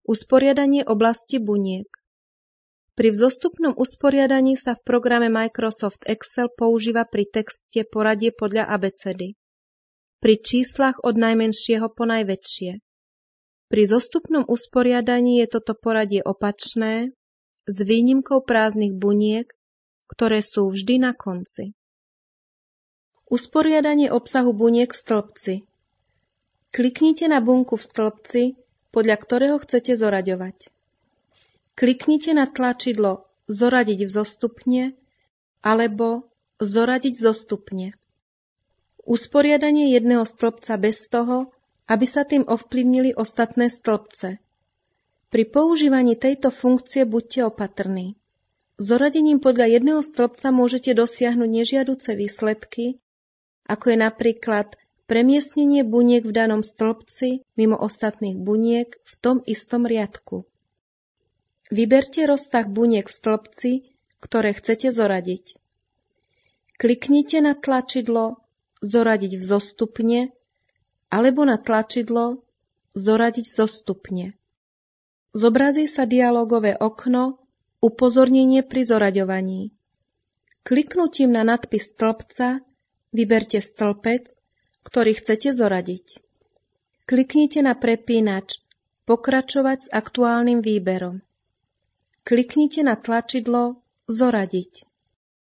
Usporiadanie oblasti buniek. Pri vzostupnom usporiadaní sa v programe Microsoft Excel používa pri texte poradie podľa abecedy. Pri číslach od najmenšieho po najväčšie. Pri zostupnom usporiadaní je toto poradie opačné, s výnimkou prázdnych buniek, ktoré sú vždy na konci. Usporiadanie obsahu buniek v stĺpci. Kliknite na bunku v stĺpci, podľa ktorého chcete zoraďovať. Kliknite na tlačidlo Zoradiť vzostupne alebo Zoradiť zostupne. Usporiadanie jedného stĺpca bez toho, aby sa tým ovplyvnili ostatné stĺpce. Pri používaní tejto funkcie buďte opatrní. Zoradením podľa jedného stĺpca môžete dosiahnuť nežiaduce výsledky, ako je napríklad premiestnenie buniek v danom stĺpci mimo ostatných buniek v tom istom riadku. Vyberte rozsah buniek v stĺpci, ktoré chcete zoradiť. Kliknite na tlačidlo Zoradiť vzostupne alebo na tlačidlo Zoradiť zostupne. Zobrazí sa dialogové okno Upozornenie pri zoraďovaní. Kliknutím na nadpis stĺpca vyberte stĺpec, ktorý chcete zoradiť. Kliknite na prepínač Pokračovať s aktuálnym výberom. Kliknite na tlačidlo Zoradiť.